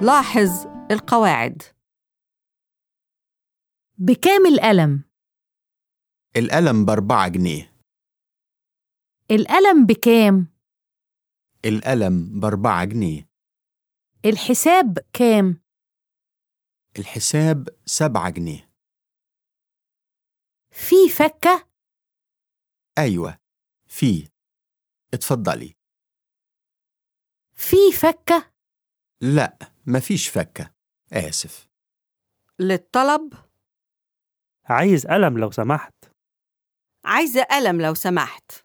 لاحظ القواعد. بكام القلم؟ القلم ب4 جنيه. القلم بكام؟ القلم ب4 جنيه. الحساب كام؟ الحساب 7 جنيه. في فكة؟ أيوة، في. اتفضلي. في فكة؟ لا، مفيش فكة. آسف. للطلب. عايز قلم لو سمحت. عايزة قلم لو سمحت.